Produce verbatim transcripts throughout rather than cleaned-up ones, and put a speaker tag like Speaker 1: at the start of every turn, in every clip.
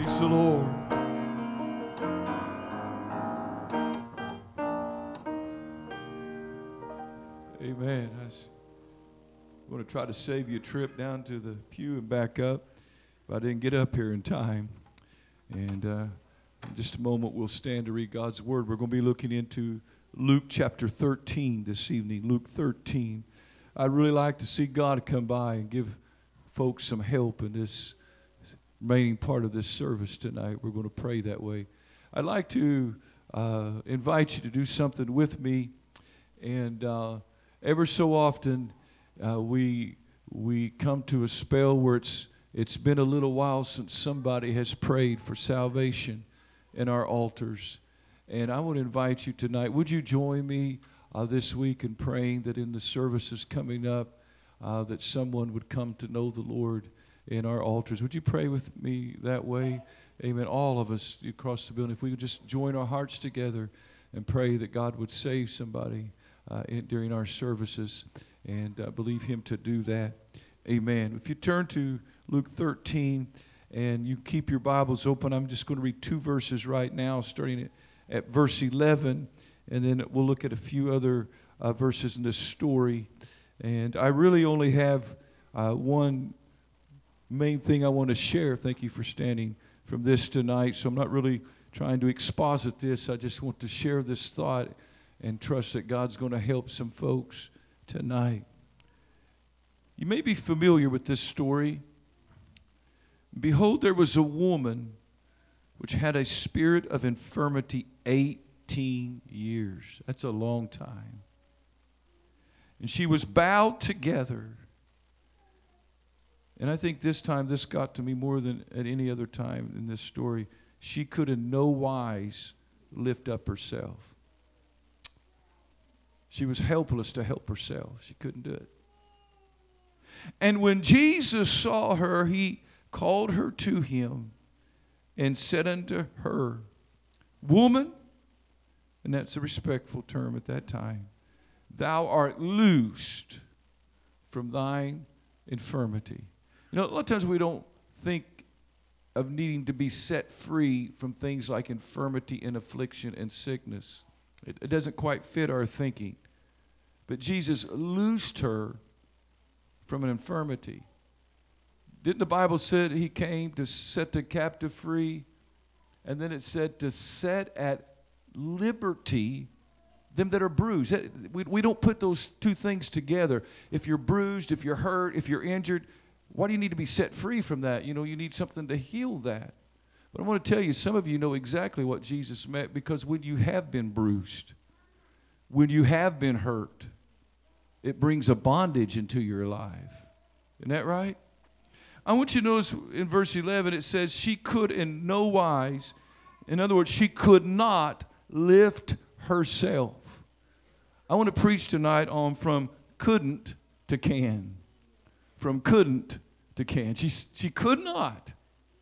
Speaker 1: Praise the Lord. Amen. I was going to try to save you a trip down to the pew and back up, but I didn't get up here in time. And uh, in just a moment, we'll stand to read God's Word. We're going to be looking into Luke chapter thirteen this evening, Luke thirteen. I'd really like to see God come by and give folks some help in this remaining part of this service tonight. We're going to pray that way. I'd like to uh, invite you to do something with me. And uh, ever so often, uh, we we come to a spell where it's it's been a little while since somebody has prayed for salvation in our altars. And I want to invite you tonight. Would you join me uh, this week in praying that in the services coming up, uh, that someone would come to know the Lord in our altars? Would you pray with me that way? Amen. All of us across the building, if we would just join our hearts together and pray that God would save somebody uh, in, during our services, and uh, believe Him to do that. Amen. If you turn to Luke thirteen and you keep your Bibles open, I'm just going to read two verses right now, starting at, at verse eleven, and then we'll look at a few other uh, verses in this story. And I really only have uh, one main thing I want to share. Thank you for standing from this tonight. So I'm not really trying to exposit this. I just want to share this thought and trust that God's going to help some folks tonight. You may be familiar with this story. Behold, there was a woman which had a spirit of infirmity eighteen years. That's a long time. And she was bowed together. And I think this time this got to me more than at any other time in this story. She could in no wise lift up herself. She was helpless to help herself. She couldn't do it. And when Jesus saw her, He called her to Him and said unto her, Woman, and that's a respectful term at that time, thou art loosed from thine infirmity. You know, a lot of times we don't think of needing to be set free from things like infirmity and affliction and sickness. It, it doesn't quite fit our thinking. But Jesus loosed her from an infirmity. Didn't the Bible say He came to set the captive free? And then it said to set at liberty them that are bruised. We, we don't put those two things together. If you're bruised, if you're hurt, if you're injured, why do you need to be set free from that? You know, you need something to heal that. But I want to tell you, some of you know exactly what Jesus meant, because when you have been bruised, when you have been hurt, it brings a bondage into your life. Isn't that right? I want you to notice in verse eleven, it says she could in no wise, in other words, she could not lift herself. I want to preach tonight on from couldn't to can. From couldn't to can. She, she could not.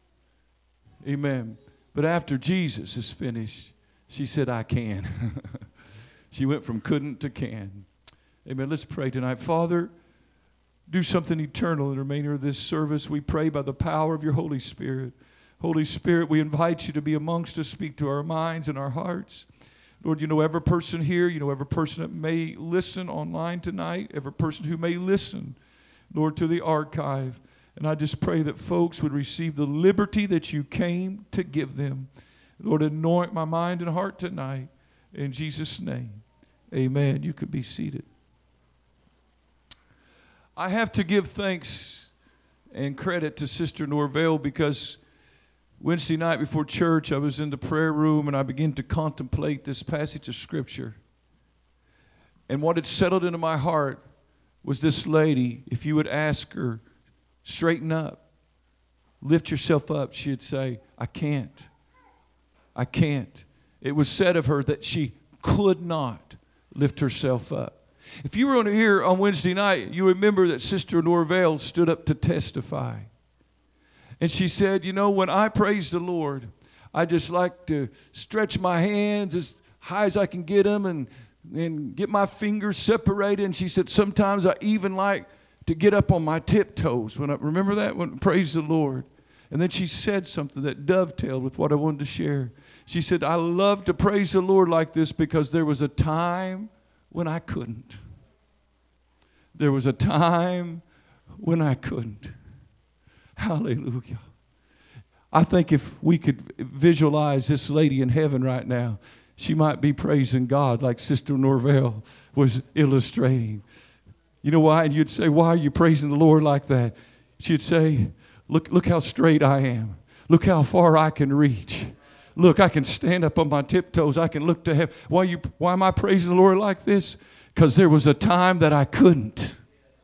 Speaker 1: Amen. But after Jesus is finished, she said, I can. She went from couldn't to can. Amen. Let's pray tonight. Father, do something eternal in the remainder of this service. We pray by the power of your Holy Spirit. Holy Spirit, we invite you to be amongst us, speak to our minds and our hearts. Lord, you know every person here, you know every person that may listen online tonight, every person who may listen, Lord, to the archive. And I just pray that folks would receive the liberty that you came to give them. Lord, anoint my mind and heart tonight. In Jesus' name, amen. You could be seated. I have to give thanks and credit to Sister Norvell, because Wednesday night before church, I was in the prayer room and I began to contemplate this passage of Scripture. And what had settled into my heart was this lady, if you would ask her, straighten up, lift yourself up, she'd say, I can't. I can't. It was said of her that she could not lift herself up. If you were on here on Wednesday night, you remember that Sister Norvell stood up to testify. And she said, you know, when I praise the Lord, I just like to stretch my hands as high as I can get them and, and get my fingers separated. And she said, sometimes I even like to get up on my tiptoes. When I remember that? When praise the Lord. And then she said something that dovetailed with what I wanted to share. She said, I love to praise the Lord like this because there was a time when I couldn't. There was a time when I couldn't. Hallelujah. I think if we could visualize this lady in heaven right now, she might be praising God like Sister Norvell was illustrating. You know why? And you'd say, why are you praising the Lord like that? She'd say, look, look how straight I am. Look how far I can reach. Look, I can stand up on my tiptoes. I can look to heaven. Why, you, why am I praising the Lord like this? Because there was a time that I couldn't.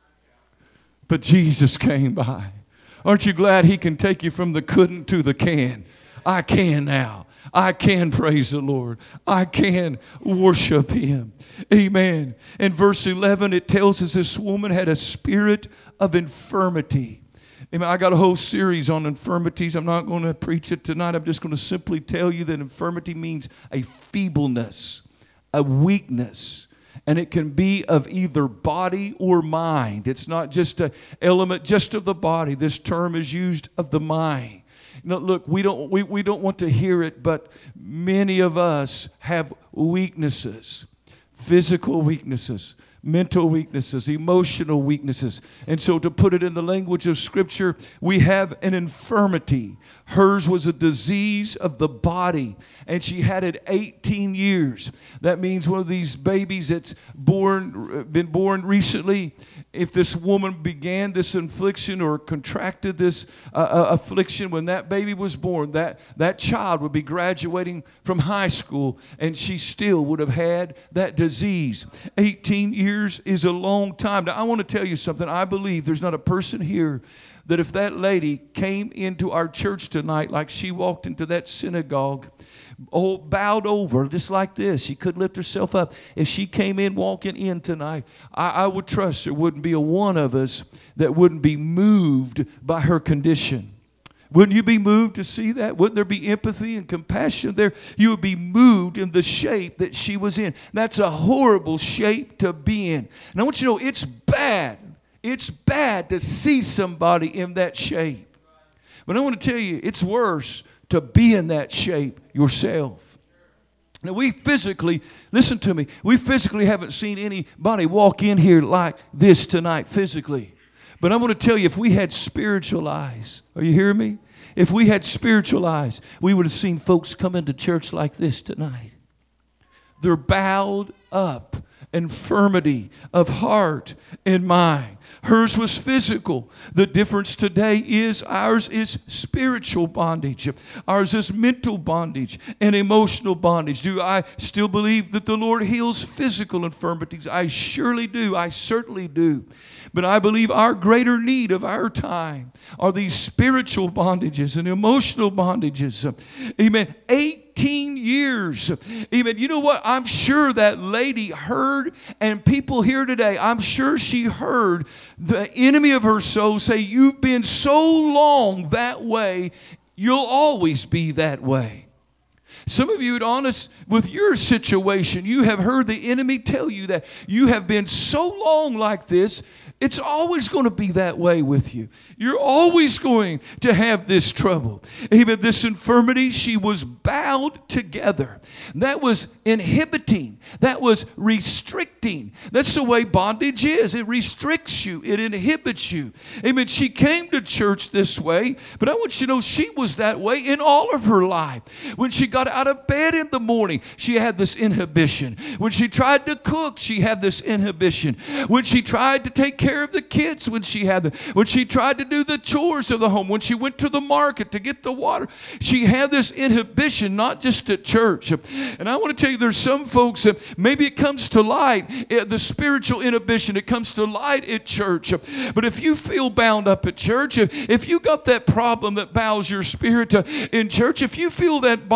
Speaker 1: But Jesus came by. Aren't you glad He can take you from the couldn't to the can? I can now. I can praise the Lord. I can worship Him. Amen. In verse eleven, it tells us this woman had a spirit of infirmity. Amen. I got a whole series on infirmities. I'm not going to preach it tonight. I'm just going to simply tell you that infirmity means a feebleness, a weakness. And it can be of either body or mind. It's not just an element just of the body. This term is used of the mind. Now, look, we don't, we, we don't want to hear it, but many of us have weaknesses, physical weaknesses, mental weaknesses, emotional weaknesses. And so to put it in the language of Scripture, we have an infirmity. Hers was a disease of the body, and she had it eighteen years. That means one of these babies that's born, been born recently, if this woman began this affliction or contracted this uh, uh, affliction when that baby was born, that, that child would be graduating from high school, and she still would have had that disease. eighteen years is a long time. Now, I want to tell you something. I believe there's not a person here that if that lady came into our church tonight like she walked into that synagogue, oh, bowed over just like this, she couldn't lift herself up. If she came in walking in tonight, I, I would trust there wouldn't be a one of us that wouldn't be moved by her condition. Wouldn't you be moved to see that? Wouldn't there be empathy and compassion there? You would be moved in the shape that she was in. That's a horrible shape to be in. And I want you to know it's bad. It's bad to see somebody in that shape. But I want to tell you, it's worse to be in that shape yourself. Now, we physically, listen to me, we physically haven't seen anybody walk in here like this tonight physically. But I want to tell you, if we had spiritual eyes, are you hearing me? If we had spiritual eyes, we would have seen folks come into church like this tonight. They're bowed up, infirmity of heart and mind. Hers was physical. The difference today is ours is spiritual bondage. Ours is mental bondage and emotional bondage. Do I still believe that the Lord heals physical infirmities? I surely do. I certainly do. But I believe our greater need of our time are these spiritual bondages and emotional bondages. Amen. eighteen years. Amen. You know what? I'm sure that lady heard, and people here today, I'm sure she heard the enemy of her soul say, you've been so long that way, you'll always be that way. Some of you, honest with your situation, you have heard the enemy tell you that you have been so long like this, it's always going to be that way with you. You're always going to have this trouble. Even this infirmity, she was bowed together. That was inhibiting. That was restricting. That's the way bondage is. It restricts you. It inhibits you. Amen. She came to church this way, but I want you to know she was that way in all of her life. When she got out of bed in the morning, she had this inhibition. When she tried to cook, she had this inhibition. When she tried to take care of the kids, when she had the, when she tried to do the chores of the home, when she went to the market to get the water, she had this inhibition, not just at church. And I want to tell you, there's some folks that maybe it comes to light, the spiritual inhibition, it comes to light at church. But if you feel bound up at church, if, if you got that problem that bows your spirit in church, if you feel that bondage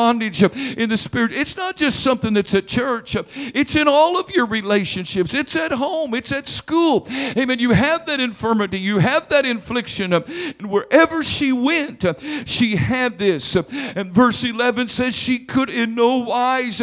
Speaker 1: in the spirit. It's not just something that's at church. It's in all of your relationships. It's at home. It's at school. Amen. You have that infirmity. You have that infliction. And wherever she went, she had this. And verse eleven says she could in no wise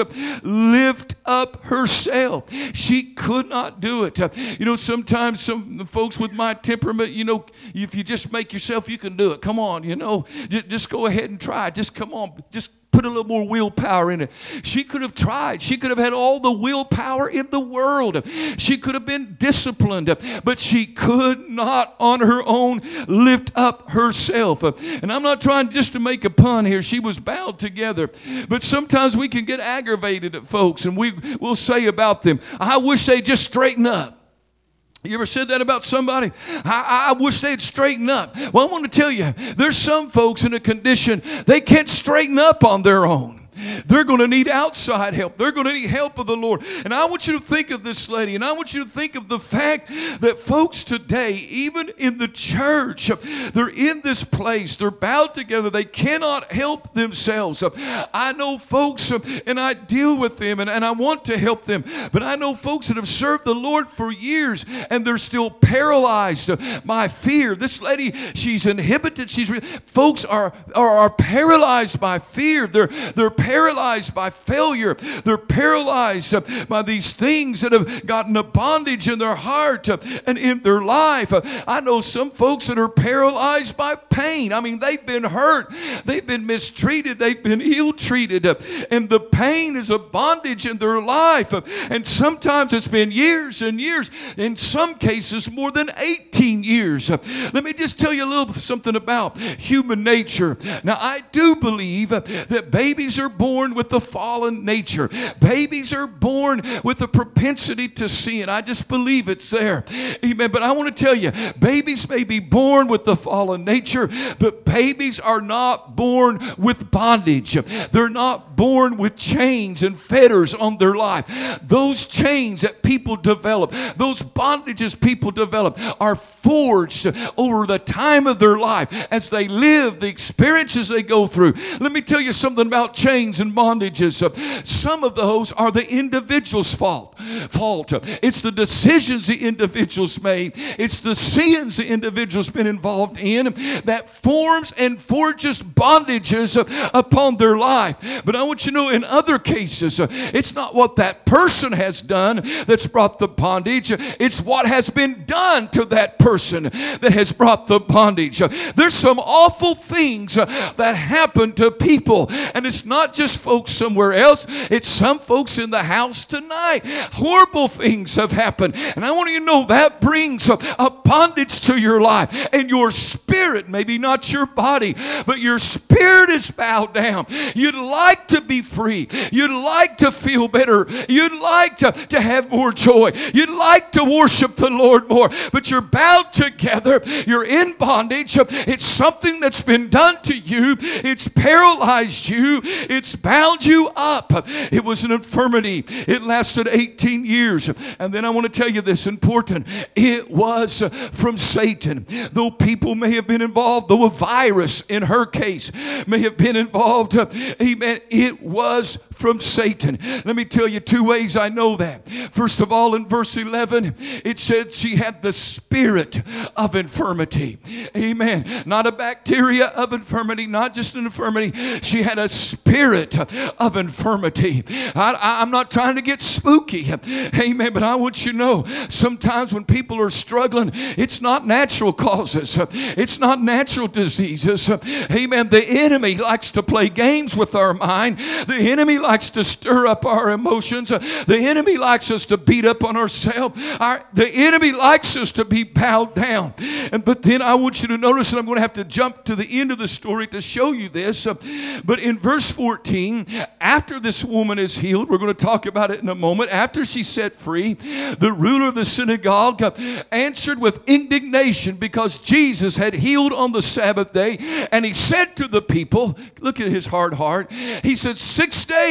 Speaker 1: lift up herself. She could not do it. You know, sometimes some folks with my temperament, you know, if you just make yourself, you can do it. Come on, you know, just go ahead and try. Just come on. Just put a little more willpower in it. She could have tried. She could have had all the willpower in the world. She could have been disciplined, but she could not on her own lift up herself. And I'm not trying just to make a pun here. She was bound together. But sometimes we can get aggravated at folks, and we will say about them, I wish they'd just straighten up. You ever said that about somebody? I, I wish they'd straighten up. Well, I want to tell you, there's some folks in a condition they can't straighten up on their own. They're going to need outside help. They're going to need help of the Lord. And I want you to think of this lady, and I want you to think of the fact that folks today, even in the church, they're in this place. They're bowed together. They cannot help themselves. I know folks, and I deal with them, and, and I want to help them. But I know folks that have served the Lord for years, and they're still paralyzed by fear. This lady, she's inhibited. She's folks are, are, are paralyzed by fear. They're, they're paralyzed by failure. They're paralyzed uh, by these things that have gotten a bondage in their heart uh, and in their life. Uh, I know some folks that are paralyzed by pain. I mean, they've been hurt. They've been mistreated. They've been ill-treated. Uh, and the pain is a bondage in their life. Uh, and sometimes it's been years and years. In some cases, more than eighteen years. Uh, let me just tell you a little something about human nature. Now, I do believe uh, that babies are born with the fallen nature. Babies are born with a propensity to sin. I just believe it's there. Amen. But I want to tell you, babies may be born with the fallen nature, but babies are not born with bondage. They're not born with chains and fetters on their life. Those chains that people develop, those bondages people develop, are forged over the time of their life as they live, the experiences they go through. Let me tell you something about chains and bondages. Some of those are the individual's fault. Fault. It's the decisions the individual's made. It's the sins the individual's been involved in that forms and forges bondages upon their life. But I want you to know, in other cases, it's not what that person has done that's brought the bondage. It's what has been done to that person that has brought the bondage. There's some awful things that happen to people, and it's not just folks somewhere else. It's some folks in the house tonight. Horrible things have happened, and I want you to know that brings a, a bondage to your life, and your spirit, maybe not your body, but your spirit is bowed down. You'd like to be free. You'd like to feel better. You'd like to, to have more joy. You'd like to worship the Lord more, but you're bowed together. You're in bondage. It's something that's been done to you. It's paralyzed you. It's bound you up. It was an infirmity. It lasted eighteen years. And then I want to tell you this important. It was from Satan. Though people may have been involved, though a virus in her case may have been involved, amen, it was from Satan. Let me tell you two ways I know that. First of all, in verse eleven, it said she had the spirit of infirmity. Amen. Not a bacteria of infirmity, not just an infirmity. She had a spirit of infirmity. I, I, I'm not trying to get spooky. Amen. But I want you to know, sometimes when people are struggling, it's not natural causes. It's not natural diseases. Amen. The enemy likes to play games with our mind. The enemy likes to stir up our emotions. The enemy likes us to beat up on ourselves. Our, the enemy likes us to be bowed down. And but then I want you to notice, and I'm going to have to jump to the end of the story to show you this. But in verse fourteen, after this woman is healed, we're going to talk about it in a moment. After she's set free, the ruler of the synagogue answered with indignation because Jesus had healed on the Sabbath day. And he said to the people, look at his hard heart. He said, six days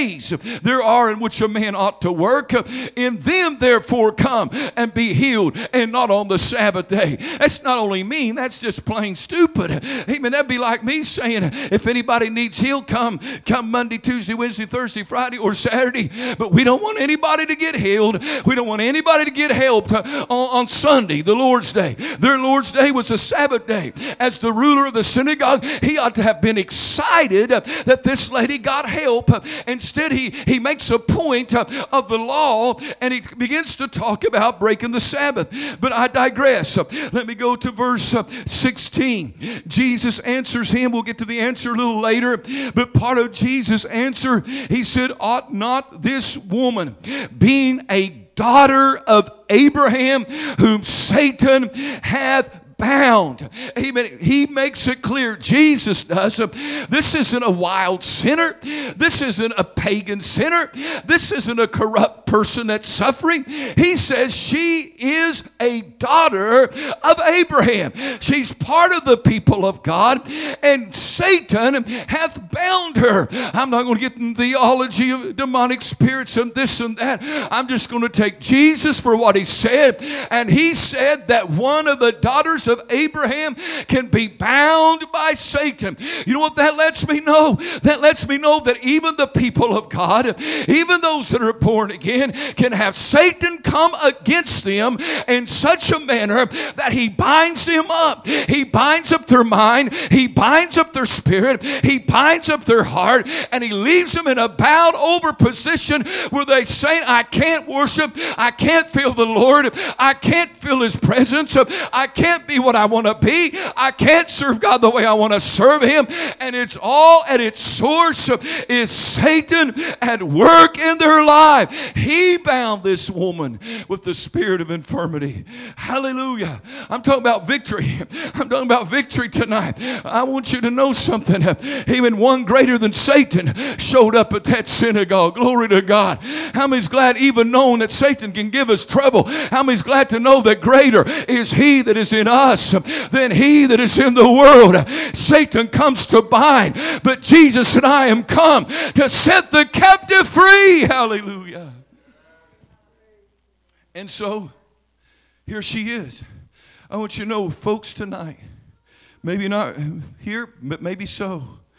Speaker 1: days there are in which a man ought to work. In them therefore come and be healed, and not on the Sabbath day. That's not only mean, that's just plain stupid. Amen. That'd be like me saying, if anybody needs healed, come, come Monday, Tuesday, Wednesday, Thursday, Friday, or Saturday. But we don't want anybody to get healed. We don't want anybody to get helped on, on Sunday, the Lord's Day. Their Lord's Day was a Sabbath day. As the ruler of the synagogue, he ought to have been excited that this lady got help. Instead, he, he makes a point of the law, and he begins to talk about breaking the Sabbath. But I digress. Let me go to verse sixteen. Jesus answers him. We'll get to the answer a little later. But part of Jesus' answer, he said, ought not this woman, being a daughter of Abraham, whom Satan hath bound. Amen. He makes it clear, Jesus does. This isn't a wild sinner. This isn't a pagan sinner. This isn't a corrupt person that's suffering. He says she is a daughter of Abraham. She's part of the people of God, and Satan hath bound her. I'm not going to get in theology of demonic spirits and this and that. I'm just going to take Jesus for what he said, and he said that one of the daughters of Abraham can be bound by Satan. You know what that lets me know? That lets me know that even the people of God, even those that are born again, can have Satan come against them in such a manner that he binds them up. He binds up their mind. He binds up their spirit. He binds up their heart, and he leaves them in a bowed over position where they say, I can't worship. I can't feel the Lord. I can't feel his presence. I can't be what I want to be. I can't serve God the way I want to serve him. And it's all at its source is Satan at work in their life. He bound this woman with the spirit of infirmity. Hallelujah. I'm talking about victory. I'm talking about victory tonight. I want you to know something. Even one greater than Satan showed up at that synagogue. Glory to God. How many's glad even knowing that Satan can give us trouble? How many's glad to know that greater is he that is in us than he that is in the world? Satan comes to bind, but Jesus and I am come to set the captive free. Hallelujah. And so here she is. I want you to know, folks, tonight, maybe not here, but maybe so.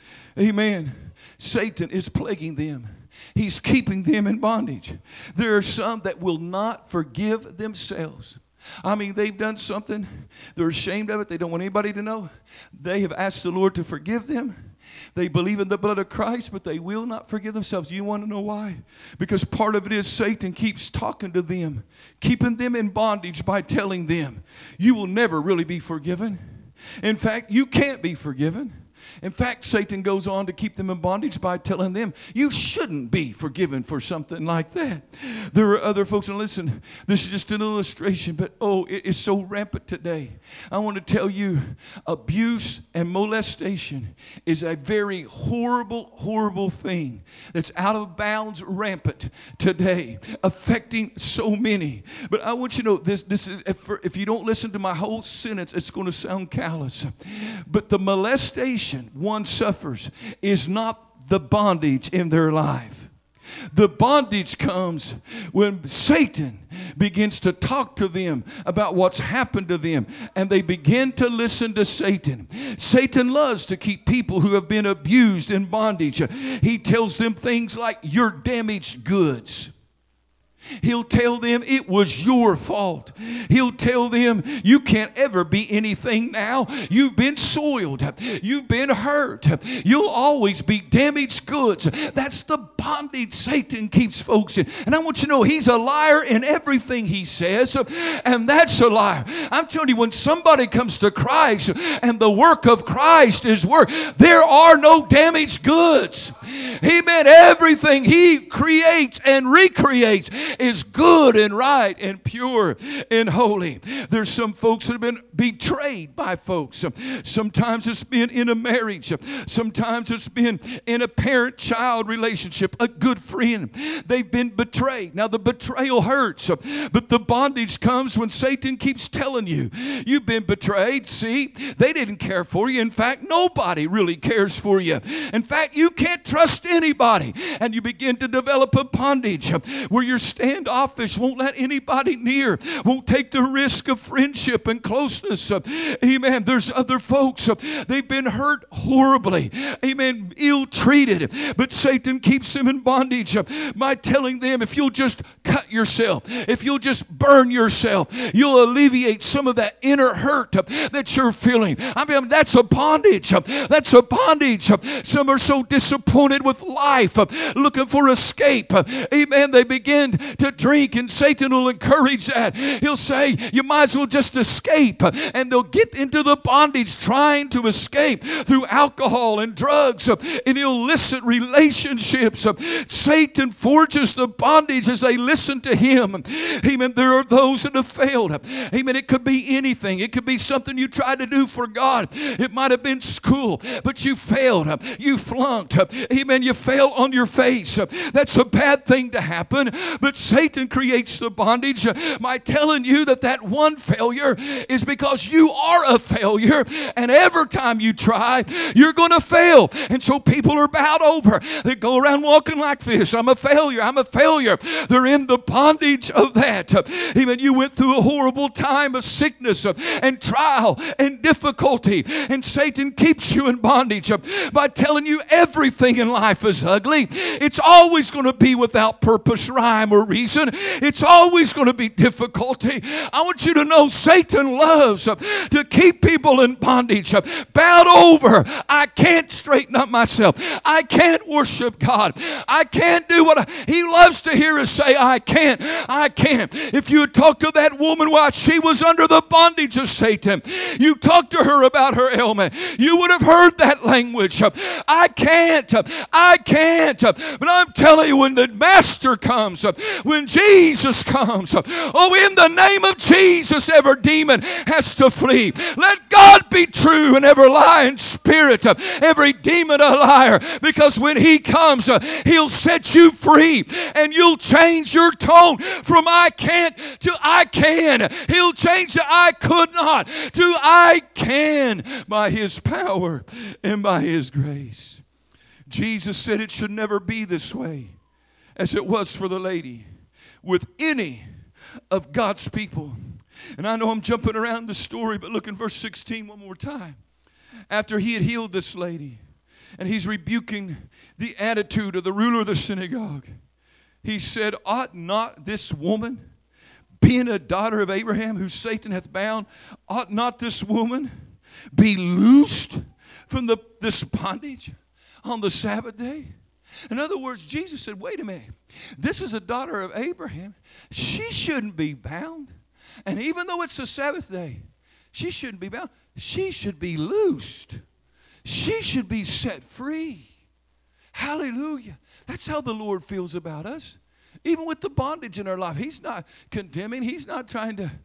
Speaker 1: Amen. Satan is plaguing them. He's keeping them in bondage. There are some that will not forgive themselves. I mean, they've done something. They're ashamed of it. They don't want anybody to know. They have asked the Lord to forgive them. They believe in the blood of Christ, but they will not forgive themselves. Do you want to know why? Because part of it is Satan keeps talking to them, keeping them in bondage by telling them, you will never really be forgiven. In fact, you can't be forgiven. In fact, Satan goes on to keep them in bondage by telling them, you shouldn't be forgiven for something like that. There are other folks, and listen, this is just an illustration, but oh, it is so rampant today. I want to tell you, abuse and molestation is a very horrible, horrible thing that's out of bounds rampant today, affecting so many. But I want you to know, this, this is, if, if you don't listen to my whole sentence, it's going to sound callous. But the molestation one suffers is not the bondage in their life. The bondage comes when Satan begins to talk to them about what's happened to them, and they begin to listen to Satan. Satan loves to keep people who have been abused in bondage. He tells them things like, you're damaged goods. He'll tell them it was your fault. He'll tell them you can't ever be anything now. You've been soiled. You've been hurt. You'll always be damaged goods. That's the bondage Satan keeps folks in. And I want you to know he's a liar in everything he says, and that's a liar. I'm telling you, when somebody comes to Christ and the work of Christ is work, there are no damaged goods. Amen. Everything he creates and recreates is good and right and pure and holy. There's some folks that have been betrayed by folks. Sometimes it's been in a marriage. Sometimes it's been in a parent-child relationship, a good friend. They've been betrayed. Now the betrayal hurts, but the bondage comes when Satan keeps telling you, you've been betrayed. See, they didn't care for you. In fact, nobody really cares for you. In fact, you can't trust trust anybody. And you begin to develop a bondage where you're standoffish, won't let anybody near, won't take the risk of friendship and closeness. Amen. There's other folks, they've been hurt horribly. Amen. Ill-treated. But Satan keeps them in bondage by telling them, if you'll just cut yourself, if you'll just burn yourself, you'll alleviate some of that inner hurt that you're feeling. I mean, that's a bondage. That's a bondage. Some are so disappointed with life, looking for escape. Amen. They begin to drink, and Satan will encourage that. He'll say, you might as well just escape. And they'll get into the bondage trying to escape through alcohol and drugs and illicit relationships. Satan forges the bondage as they listen to him. Amen. There are those that have failed. Amen. It could be anything. It could be something you tried to do for God. It might have been school, but you failed. You flunked. Amen. You fell on your face. That's a bad thing to happen. But Satan creates the bondage by telling you that that one failure is because you are a failure. And every time you try, you're going to fail. And so people are bowed over. They go around walking like this. I'm a failure. I'm a failure. They're in the bondage of that. Amen. You went through a horrible time of sickness and trial and difficulty. And Satan keeps you in bondage by telling you everything in life is ugly. It's always going to be without purpose, rhyme, or reason. It's always going to be difficulty. I want you to know Satan loves to keep people in bondage, bowed over. I can't straighten up myself. I can't worship God. I can't do what I, he loves to hear us say, I can't. I can't. If you had talked to that woman while she was under the bondage of Satan, you talked to her about her ailment, you would have heard that language. I can't. I can't. But I'm telling you, when the Master comes, when Jesus comes, oh, in the name of Jesus, every demon has to flee. Let God be true and every lying spirit, every demon a liar, because when he comes, he'll set you free and you'll change your tone from I can't to I can. He'll change the I could not to I can by his power and by his grace. Jesus said it should never be this way as it was for the lady with any of God's people. And I know I'm jumping around the story, but look in verse sixteen one more time. After he had healed this lady, and he's rebuking the attitude of the ruler of the synagogue, he said, ought not this woman, being a daughter of Abraham, whom Satan hath bound, ought not this woman be loosed from the, this bondage on the Sabbath day? In other words, Jesus said, wait a minute. This is a daughter of Abraham. She shouldn't be bound. And even though it's the Sabbath day, she shouldn't be bound. She should be loosed. She should be set free. Hallelujah. That's how the Lord feels about us. Even with the bondage in our life, he's not condemning. He's not trying to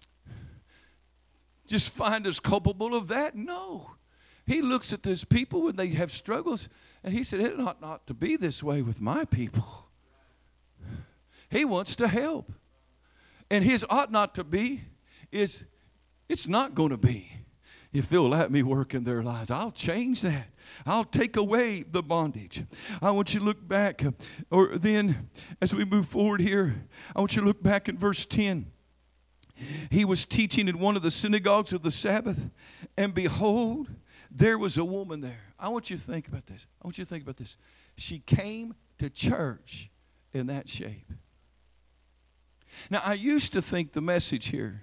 Speaker 1: just find us culpable of that. No. He looks at those people when they have struggles, and he said, it ought not to be this way with my people. He wants to help. And his ought not to be is it's not going to be. If they'll let me work in their lives, I'll change that. I'll take away the bondage. I want you to look back, or then as we move forward here, I want you to look back in verse ten. He was teaching in one of the synagogues of the Sabbath, and behold, there was a woman there. I want you to think about this. I want you to think about this. She came to church in that shape. Now, I used to think the message here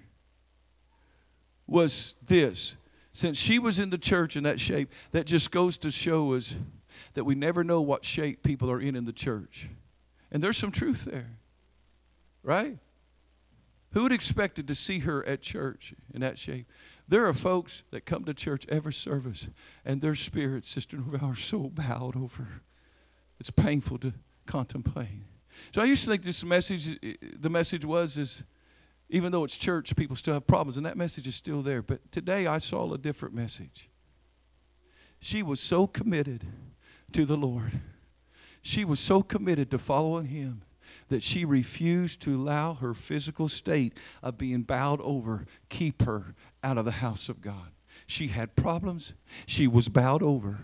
Speaker 1: was this. Since she was in the church in that shape, that just goes to show us that we never know what shape people are in in the church. And there's some truth there. Right? Who would expected to see her at church in that shape? There are folks that come to church every service, and their spirits, Sister Norvell, are so bowed over. It's painful to contemplate. So I used to think this message, the message was is, even though it's church, people still have problems, and that message is still there. But today I saw a different message. She was so committed to the Lord. She was so committed to following him that she refused to allow her physical state of being bowed over keep her out of the house of God. She had problems. She was bowed over.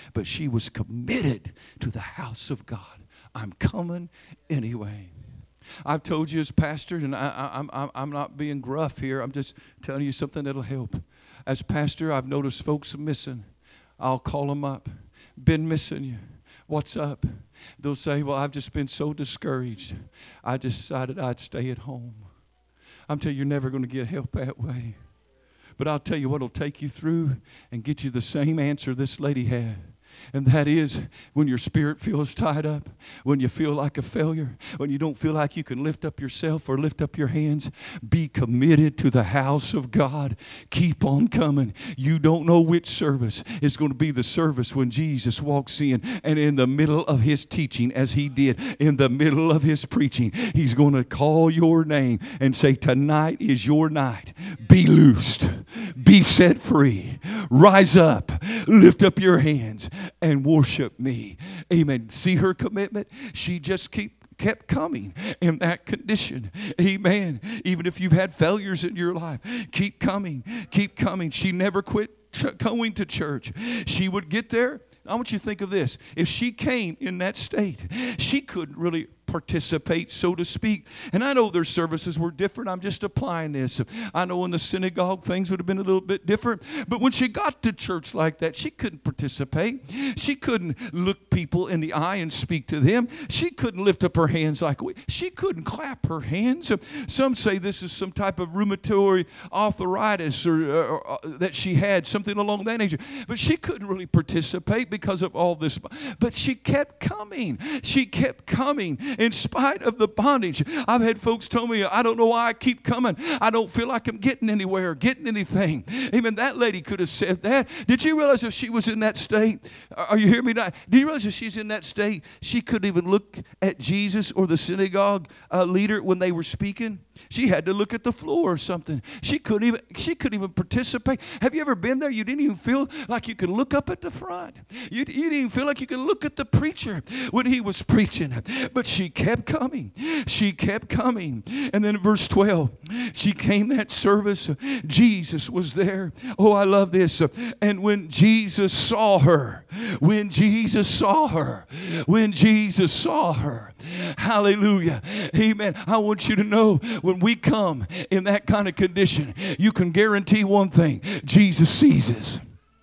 Speaker 1: but she was committed to the house of God. I'm coming anyway. I've told you as pastor, and I, I, I'm, I'm not being gruff here. I'm just telling you something that'll help. As pastor, I've noticed folks missing. I'll call them up. Been missing you. What's up? They'll say, well, I've just been so discouraged. I decided I'd stay at home. I'm telling you, you're never going to get help that way. But I'll tell you what will take you through and get you the same answer this lady had. And that is when your spirit feels tied up, when you feel like a failure, when you don't feel like you can lift up yourself or lift up your hands, be committed to the house of God. Keep on coming. You don't know which service is going to be the service when Jesus walks in, and in the middle of his teaching, as he did in the middle of his preaching, he's going to call your name and say, tonight is your night. Be loosed. Be set free. Rise up. Lift up your hands and worship me. Amen. See her commitment? She just keep kept coming in that condition. Amen. Even if you've had failures in your life, keep coming. Keep coming. She never quit ch- going to church. She would get there. I want you to think of this. If she came in that state, she couldn't really participate, so to speak. And I know their services were different. I'm just applying this. I know in the synagogue things would have been a little bit different. But when she got to church like that, she couldn't participate. She couldn't look people in the eye and speak to them. She couldn't lift up her hands like we. She couldn't clap her hands. Some say this is some type of rheumatoid arthritis or, or, or that she had, something along that nature. But she couldn't really participate because of all this. But she kept coming. She kept coming. In spite of the bondage. I've had folks tell me, I don't know why I keep coming. I don't feel like I'm getting anywhere or getting anything. Even that lady could have said that. Did you realize if she was in that state? Are you hearing me now? Do you realize if she's in that state, she couldn't even look at Jesus or the synagogue uh, leader when they were speaking? She had to look at the floor or something. She couldn't even, she couldn't even participate. Have you ever been there? You didn't even feel like you could look up at the front. You, you didn't even feel like you could look at the preacher when he was preaching. But she kept coming. She kept coming. And then in verse twelve, she came that service. Jesus was there. Oh, I love this. And when Jesus saw her, when Jesus saw her, when Jesus saw her, hallelujah, amen. I want you to know when we come in that kind of condition, you can guarantee one thing: Jesus sees us.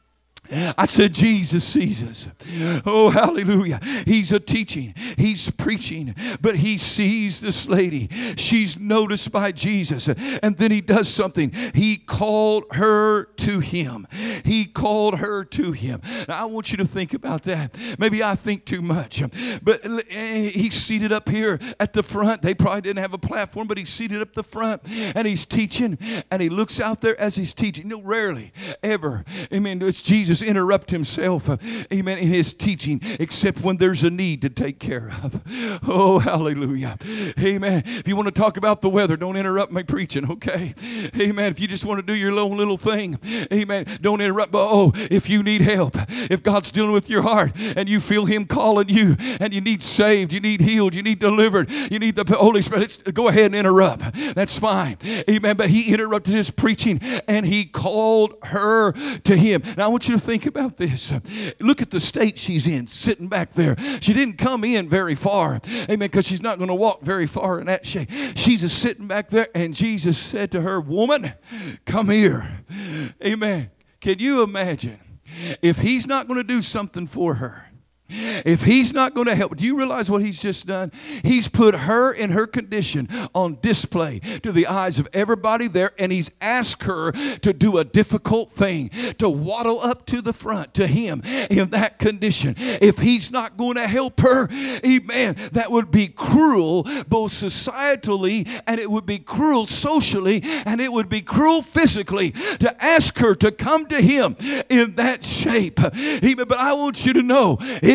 Speaker 1: I said Jesus sees us. Oh, hallelujah. He's a teaching. He's preaching. But he sees this lady. She's noticed by Jesus. And then he does something. He called her to him. He called her to him. Now, I want you to think about that. Maybe I think too much. But he's seated up here at the front. They probably didn't have a platform, but he's seated up the front. And he's teaching. And he looks out there as he's teaching. You know, rarely, ever, amen, it's Jesus interrupt himself, uh, amen, in his teaching, except when there's a need to take care of. Oh, hallelujah. Amen. If you want to talk about the weather, don't interrupt my preaching, okay? Amen. If you just want to do your own little thing, amen, don't interrupt. But oh, if you need help, if God's dealing with your heart and you feel him calling you and you need saved, you need healed, you need delivered, you need the Holy Spirit, it's, go ahead and interrupt. That's fine. Amen. But he interrupted his preaching and he called her to him. Now I want you to think about this. Look at the state she's in, sitting back there. She didn't come in very far. Amen. Because she's not going to walk very far in that shape. She's just sitting back there, and Jesus said to her, woman, come here. Amen. Can you imagine if he's not going to do something for her? If he's not going to help, do you realize what he's just done? He's put her in her condition on display to the eyes of everybody there, and he's asked her to do a difficult thing, to waddle up to the front to him in that condition. If he's not going to help her, amen, that would be cruel both societally, and it would be cruel socially, and it would be cruel physically to ask her to come to him in that shape. Amen. But I want you to know, it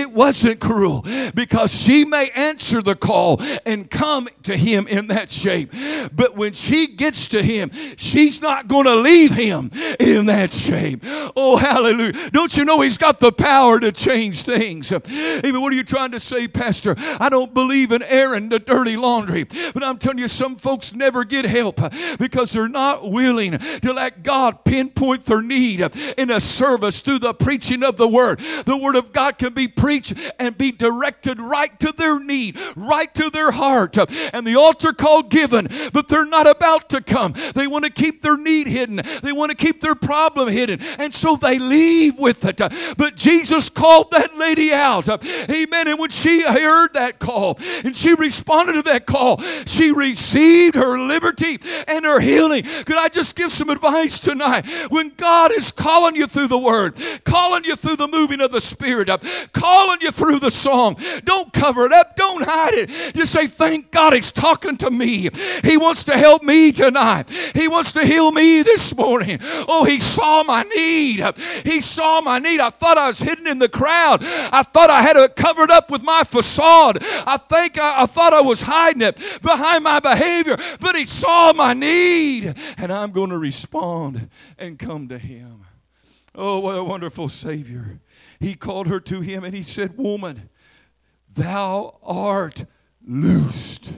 Speaker 1: It wasn't cruel because she may answer the call and come to him in that shape. But when she gets to him, she's not going to leave him in that shape. Oh, hallelujah. Don't you know he's got the power to change things? Even what are you trying to say, Pastor? I don't believe in airing the dirty laundry. But I'm telling you, some folks never get help because they're not willing to let God pinpoint their need in a service through the preaching of the Word. The Word of God can be preached and be directed right to their need, right to their heart. And the altar call given, but they're not about to come. They want to keep their need hidden. They want to keep their problem hidden. And so they leave with it. But Jesus called that lady out. Amen. And when she heard that call and she responded to that call, she received her liberty and her healing. Could I just give some advice tonight? When God is calling you through the Word, calling you through the moving of the Spirit, calling you through the song, don't cover it up. Don't hide it. Just say, thank God he's talking to me. He wants to help me tonight. He wants to heal me this morning. Oh, he saw my need. He saw my need. I thought I was hidden in the crowd. I thought I had it covered up with my facade. I think I, I thought I was hiding it behind my behavior, but he saw my need, and I'm going to respond and come to him. Oh, what a wonderful Savior. He called her to him and he said, woman, thou art loosed.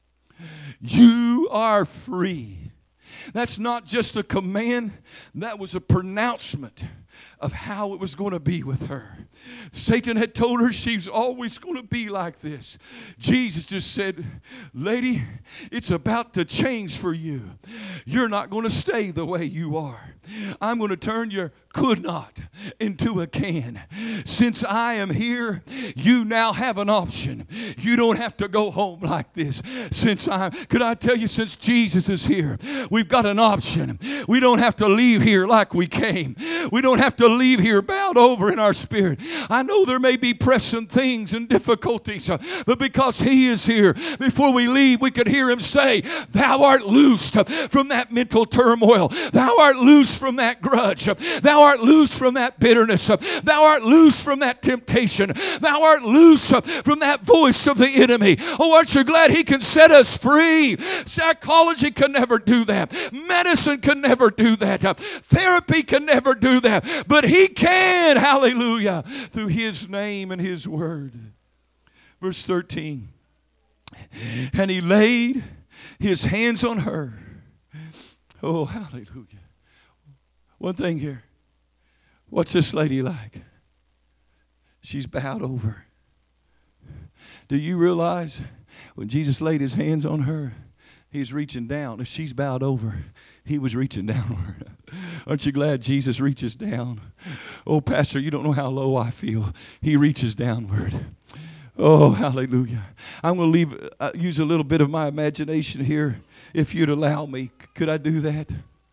Speaker 1: You are free. That's not just a command. That was a pronouncement of how it was going to be with her. Satan had told her she's always going to be like this. Jesus just said, lady, it's about to change for you. You're not going to stay the way you are. I'm going to turn your could not into a can. Since I am here, you now have an option. You don't have to go home like this. Since I, could I tell you, since Jesus is here, we've got an option. We don't have to leave here like we came. We don't have to leave here bowed over in our spirit. I know there may be pressing things and difficulties, but because he is here, before we leave, we could hear him say, thou art loosed from that mental turmoil. Thou art loosed from that grudge. Thou art loosed from that bitterness. Thou art loosed from that temptation. Thou art loose from that voice of the enemy. Oh, aren't you glad he can set us free? Psychology can never do that. Medicine can never do that. Therapy can never do that. But he can, hallelujah, through his name and his word. Verse thirteen. And he laid his hands on her. Oh, hallelujah. One thing here. What's this lady like? She's bowed over. Do you realize when Jesus laid his hands on her, he's reaching down. If she's bowed over, he was reaching downward. Aren't you glad Jesus reaches down? Oh, Pastor, you don't know how low I feel. He reaches downward. Oh, hallelujah. I'm going to leave, uh, use a little bit of my imagination here, if you'd allow me. Could I do that?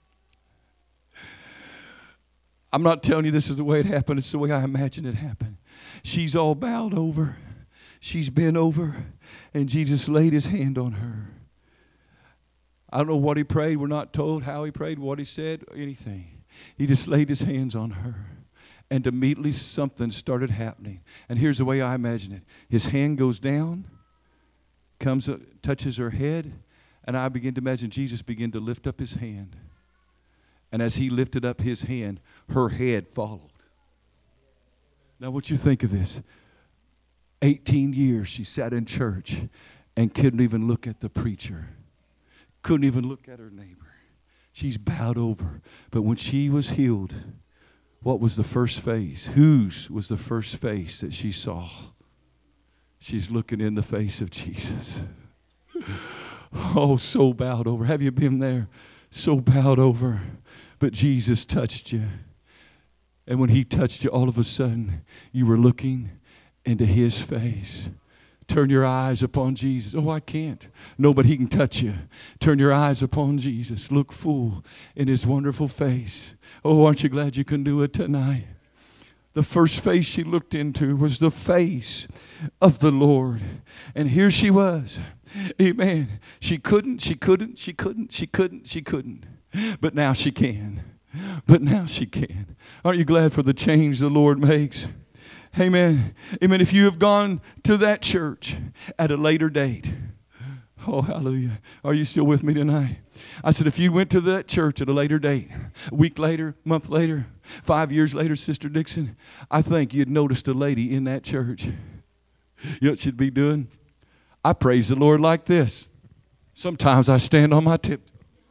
Speaker 1: I'm not telling you this is the way it happened. It's the way I imagine it happened. She's all bowed over. She's bent over. And Jesus laid his hand on her. I don't know what he prayed. We're not told how he prayed, what he said, anything. He just laid his hands on her. And immediately something started happening. And here's the way I imagine it. His hand goes down, comes, uh, touches her head, and I begin to imagine Jesus begin to lift up his hand. And as he lifted up his hand, her head followed. Now what you think of this? eighteen years she sat in church and couldn't even look at the preacher. Couldn't even look at her neighbor. She's bowed over. But when she was healed, what was the first face? Whose was the first face that she saw? She's looking in the face of Jesus. Oh, so bowed over. Have you been there? So bowed over. But Jesus touched you. And when he touched you, all of a sudden, you were looking into his face. Turn your eyes upon Jesus. Oh, I can't. No, but he can touch you. Turn your eyes upon Jesus. Look full in his wonderful face. Oh, aren't you glad you can do it tonight? The first face she looked into was the face of the Lord. And here she was. Amen. She couldn't, she couldn't, she couldn't, she couldn't, she couldn't. But now she can. But now she can. Aren't you glad for the change the Lord makes? Amen. Amen. If you have gone to that church at a later date, oh, hallelujah. Are you still with me tonight? I said, if you went to that church at a later date, a week later, month later, five years later, Sister Dixon, I think you'd noticed a lady in that church. You know what she'd be doing? I praise the Lord like this. Sometimes I stand on my tip.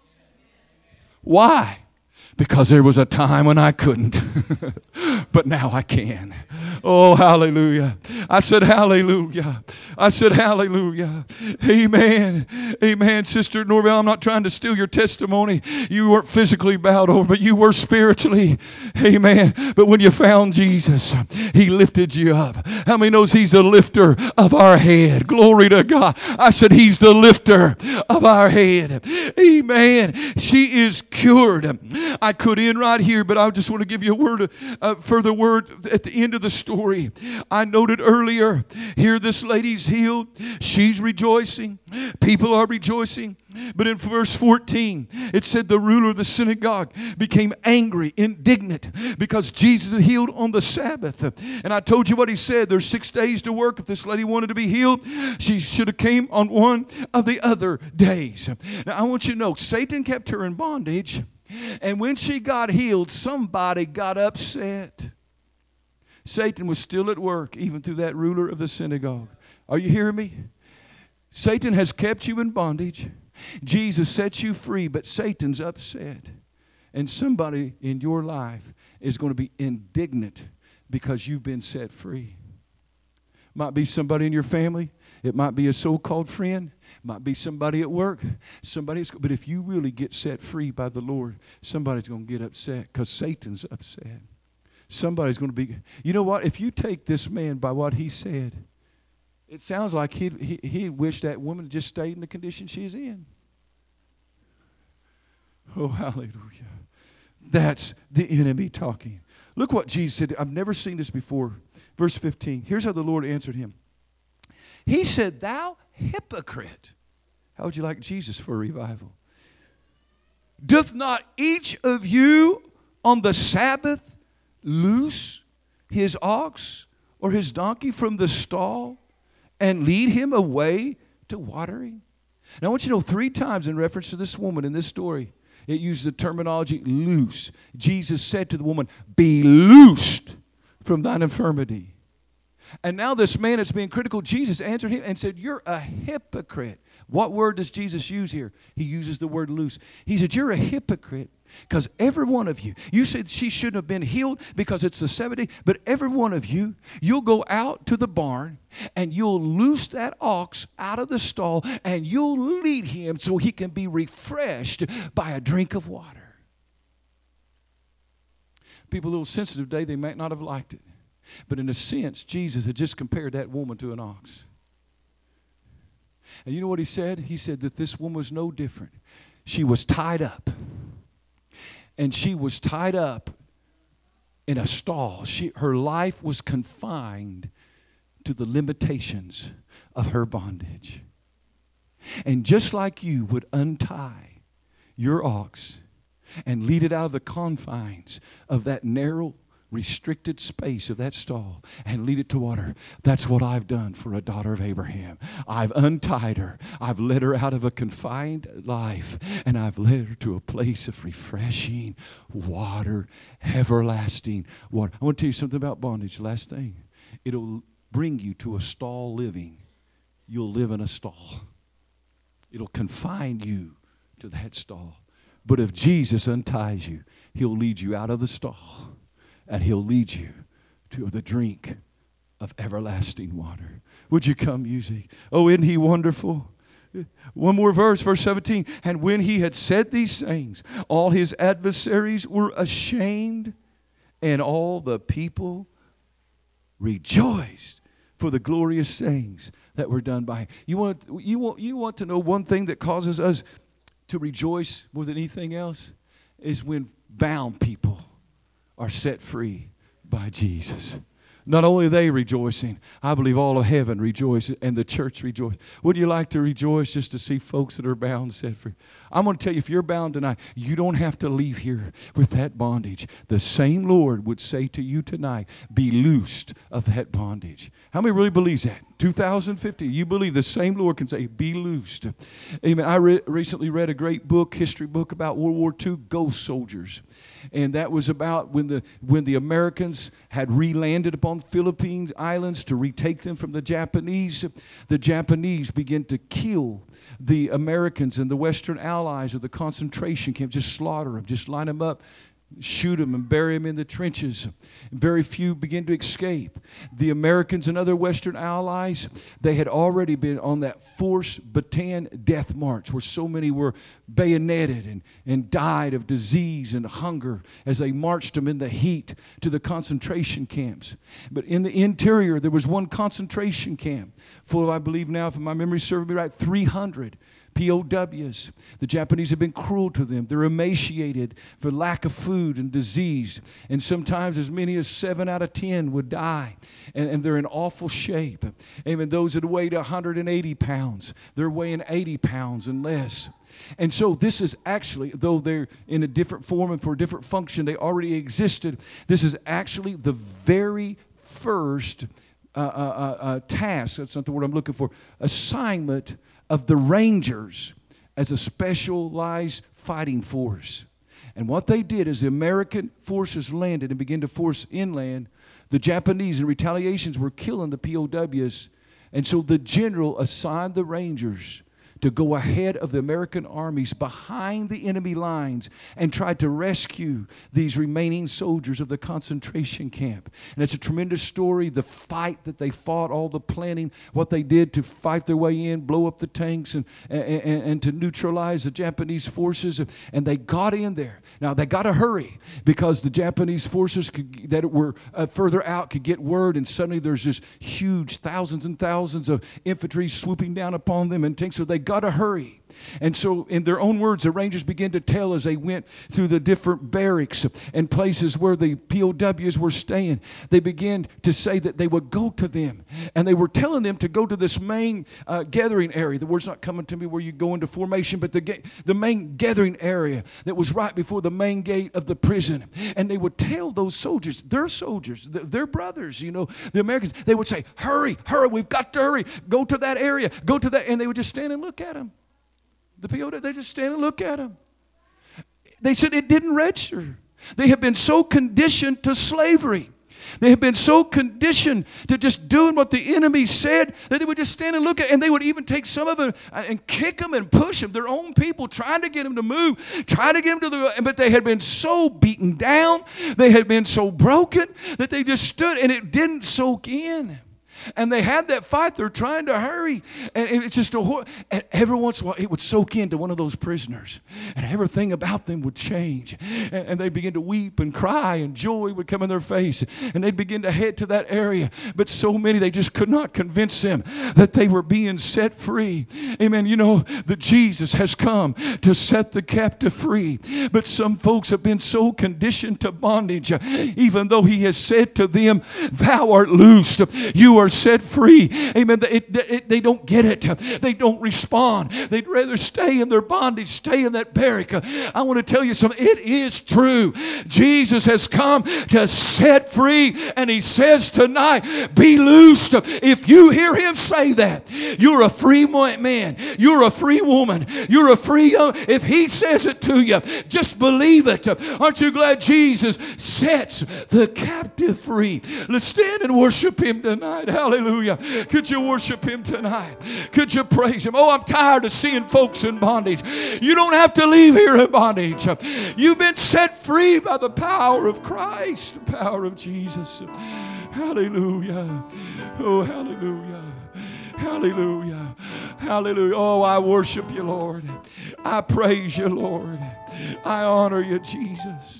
Speaker 1: Why? Because there was a time when I couldn't, but now I can. Oh, hallelujah. I said, hallelujah. I said, hallelujah. Amen. Amen. Sister Norvell, I'm not trying to steal your testimony. You weren't physically bowed over, but you were spiritually. Amen. But when you found Jesus, He lifted you up. How many knows He's the lifter of our head? Glory to God. I said, He's the lifter of our head. Amen. She is cured. I could end right here, but I just want to give you a word, a further word at the end of the story. I noted earlier, here this lady's healed. She's rejoicing. People are rejoicing. But in verse fourteen, it said the ruler of the synagogue became angry, indignant, because Jesus had healed on the Sabbath. And I told you what he said. There's six days to work. If this lady wanted to be healed, she should have came on one of the other days. Now, I want you to know, Satan kept her in bondage. And when she got healed, somebody got upset. Satan was still at work, even through that ruler of the synagogue. Are you hearing me? Satan has kept you in bondage. Jesus sets you free, but Satan's upset. And somebody in your life is going to be indignant because you've been set free. Might be somebody in your family. It might be a so-called friend. Might be somebody at work. Somebody's, but if you really get set free by the Lord, somebody's going to get upset because Satan's upset. Somebody's going to be, you know what? If you take this man by what he said, it sounds like he'd, he he wished that woman just stayed in the condition she's in. Oh, hallelujah. That's the enemy talking. Look what Jesus said. I've never seen this before. Verse fifteen. Here's how the Lord answered him. He said, thou hypocrite. How would you like Jesus for a revival? Doth not each of you on the Sabbath loose his ox or his donkey from the stall and lead him away to watering? Now I want you to know three times in reference to this woman in this story, it used the terminology loose. Jesus said to the woman, be loosed from thine infirmity. And now this man that's being critical, Jesus answered him and said, you're a hypocrite. What word does Jesus use here? He uses the word loose. He said, you're a hypocrite because every one of you, you said she shouldn't have been healed because it's the Sabbath day, but every one of you, you'll go out to the barn and you'll loose that ox out of the stall and you'll lead him so he can be refreshed by a drink of water. People a little sensitive today, they might not have liked it. But in a sense, Jesus had just compared that woman to an ox. And you know what he said? He said that this woman was no different. She was tied up. And she was tied up in a stall. She, her life was confined to the limitations of her bondage. And just like you would untie your ox and lead it out of the confines of that narrow, restricted space of that stall and lead it to water. That's what I've done for a daughter of Abraham. I've untied her. I've led her out of a confined life and I've led her to a place of refreshing water, everlasting water. I want to tell you something about bondage. Last thing. It'll bring you to a stall living. You'll live in a stall. It'll confine you to that stall. But if Jesus unties you, He'll lead you out of the stall. And He'll lead you to the drink of everlasting water. Would you come, music? Oh, isn't He wonderful? One more verse, verse seventeen. And when He had said these things, all His adversaries were ashamed, and all the people rejoiced for the glorious things that were done by Him. You want, you want, you want to know one thing that causes us to rejoice more than anything else? Is when bound people are set free by Jesus. Not only are they rejoicing, I believe all of heaven rejoices and the church rejoices. Wouldn't you like to rejoice just to see folks that are bound set free? I'm going to tell you, if you're bound tonight, you don't have to leave here with that bondage. The same Lord would say to you tonight, be loosed of that bondage. How many really believes that? two thousand fifty, you believe the same Lord can say, be loosed. Amen. I re- recently read a great book, history book about World War Two, Ghost Soldiers. And that was about when the when the Americans had re-landed upon Philippine Islands to retake them from the Japanese. The Japanese began to kill the Americans and the Western allies of the concentration camp, just slaughter them, just line them up, shoot them and bury them in the trenches. Very few began to escape. The Americans and other Western allies, they had already been on that forced Bataan death march where so many were bayoneted and, and died of disease and hunger as they marched them in the heat to the concentration camps. But in the interior, there was one concentration camp full of, I believe now, if my memory serves me right, three hundred P O Ws. The Japanese have been cruel to them. They're emaciated for lack of food and disease. And sometimes as many as seven out of ten would die. And, and they're in awful shape. Amen. Those that weighed one hundred eighty pounds, they're weighing eighty pounds and less. And so this is actually, though they're in a different form and for a different function, they already existed. This is actually the very first uh, uh, uh, task, that's not the word I'm looking for, assignment of the Rangers as a specialized fighting force. And what they did is the American forces landed and began to force inland. The Japanese in retaliations were killing the P O Ws. And so the general assigned the Rangers to go ahead of the American armies behind the enemy lines and tried to rescue these remaining soldiers of the concentration camp. And it's a tremendous story, the fight that they fought, all the planning, what they did to fight their way in, blow up the tanks and, and, and, and to neutralize the Japanese forces. And they got in there. Now, they got to hurry because the Japanese forces could, that were uh, further out could get word, and suddenly there's this huge thousands and thousands of infantry swooping down upon them and tanks. So they got to hurry. And so in their own words, the Rangers began to tell as they went through the different barracks and places where the P O Ws were staying, they began to say that they would go to them. And they were telling them to go to this main uh, gathering area. The word's not coming to me where you go into formation, but the, ga- the main gathering area that was right before the main gate of the prison. And they would tell those soldiers, their soldiers, their brothers, you know, the Americans, they would say, hurry, hurry, we've got to hurry. Go to that area, go to that. And they would just stand and look at them. The P O W, they just stand and look at them. They said it didn't register. They have been so conditioned to slavery. They have been so conditioned to just doing what the enemy said that they would just stand and look at, and they would even take some of them and kick them and push them, their own people, trying to get them to move, trying to get them to the, but they had been so beaten down, they had been so broken that they just stood and it didn't soak in. And they had that fight. They're trying to hurry. And it's just a horror. And every once in a while, it would soak into one of those prisoners. And everything about them would change. And, and they'd begin to weep and cry. And joy would come in their face. And they'd begin to head to that area. But so many, they just could not convince them that they were being set free. Amen. You know, that Jesus has come to set the captive free. But some folks have been so conditioned to bondage. Even though he has said to them, thou art loosed. You are set free. Amen. It, it, they don't get it. They don't respond. They'd rather stay in their bondage, stay in that barrack. I want to tell you something. It is true. Jesus has come to set free, and he says tonight, be loosed. If you hear him say that, you're a free man. You're a free woman. You're a free young. If he says it to you, just believe it. Aren't you glad Jesus sets the captive free? Let's stand and worship him tonight. Hallelujah. Could you worship him tonight? Could you praise him? Oh, I'm tired of seeing folks in bondage. You don't have to leave here in bondage. You've been set free by the power of Christ, the power of Jesus. Hallelujah. Oh, hallelujah. Hallelujah. Hallelujah. Oh, I worship you, Lord. I praise you, Lord. I honor you, Jesus.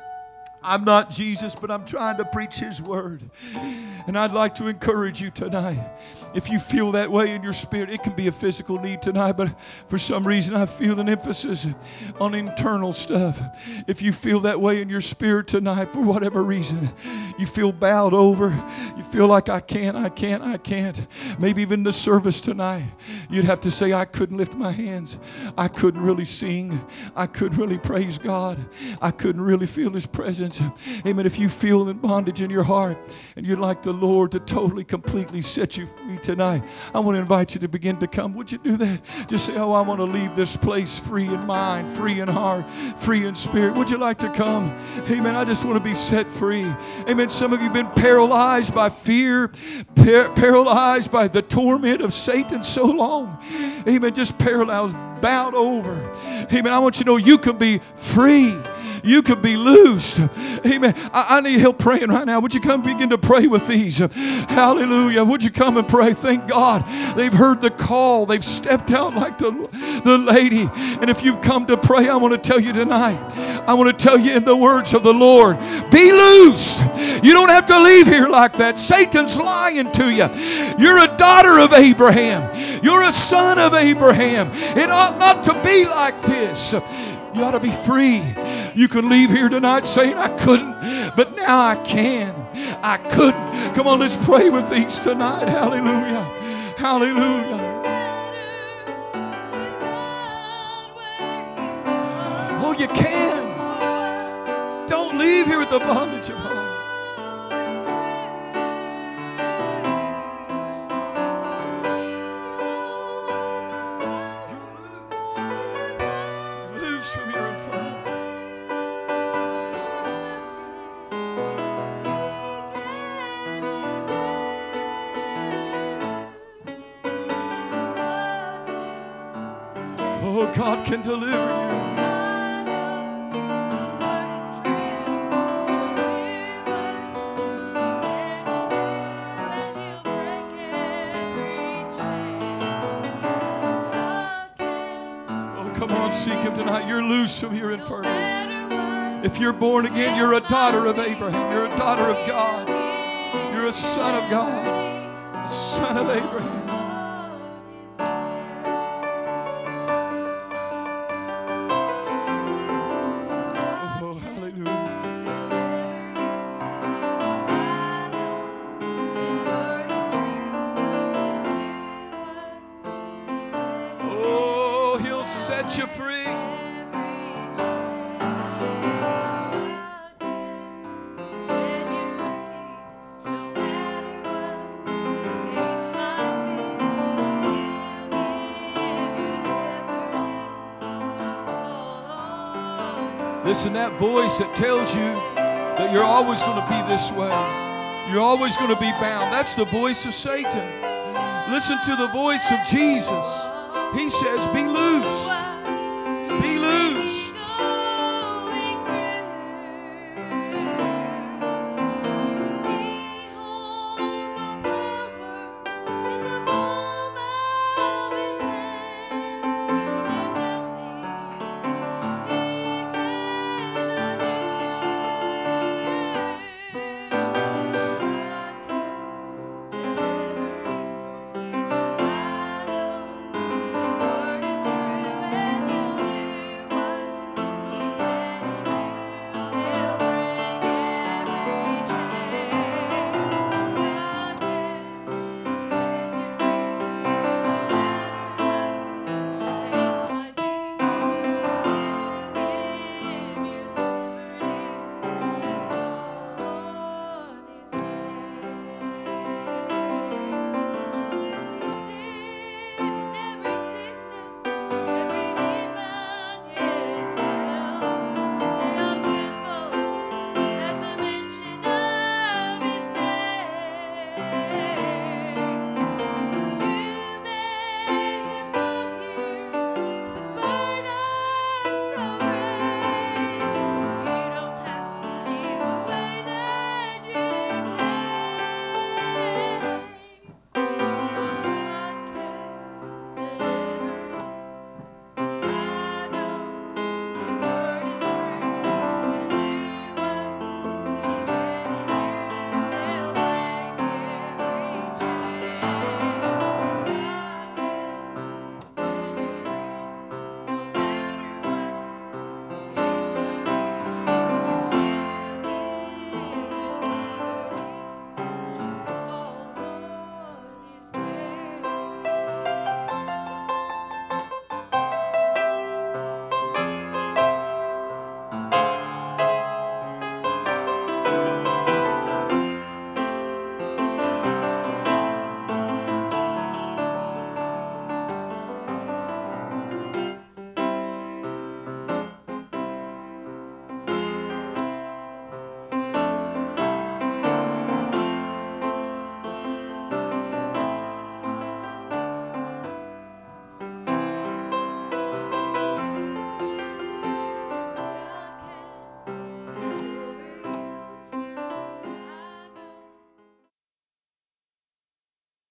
Speaker 1: I'm not Jesus, but I'm trying to preach his word. And I'd like to encourage you tonight. If you feel that way in your spirit, it can be a physical need tonight, but for some reason I feel an emphasis on internal stuff. If you feel that way in your spirit tonight, for whatever reason, you feel bowed over, You feel like I can't, I can't, I can't. Maybe even the service tonight, you'd have to say, I couldn't lift my hands. I couldn't really sing. I couldn't really praise God. I couldn't really feel His presence. Amen. If you feel in bondage in your heart and you'd like the Lord to totally, completely set you free tonight, I want to invite you to begin to come. Would you do that? Just say, oh, I want to leave this place free in mind, free in heart, free in spirit. Would you like to come? Amen. I just want to be set free. Amen. Some of you have been paralyzed by fear, par- paralyzed by the torment of Satan so long. Amen. Just paralyzed, bowed over. Amen. I want you to know you can be free. You can be loosed. Amen. I, I need help praying right now. Would you come begin to pray with these? Hallelujah. Would you come and pray? Thank God. They've heard the call. They've stepped out like the, the lady. And if you've come to pray, I want to tell you tonight, I want to tell you in the words of the Lord, be loosed. You don't have to leave here like that. Satan's lying to you. You're a daughter of Abraham. You're a son of Abraham. It ought not to be like this. You ought to be free. You can leave here tonight saying, I couldn't, but now I can. I couldn't. Come on, let's pray with these tonight. Hallelujah. Hallelujah. Oh, you can. Don't leave here with the bondage of home. From your infirmity. Oh, God can deliver you. Come on, seek Him tonight. You're loose from your infirmity. If you're born again, you're a daughter of Abraham. You're a daughter of God. You're a son of God, a son of Abraham. Oh, hallelujah. Oh, He'll set you free. Listen, that voice that tells you that you're always going to be this way, you're always going to be bound, that's the voice of Satan. Listen to the voice of Jesus. He says, be loosed.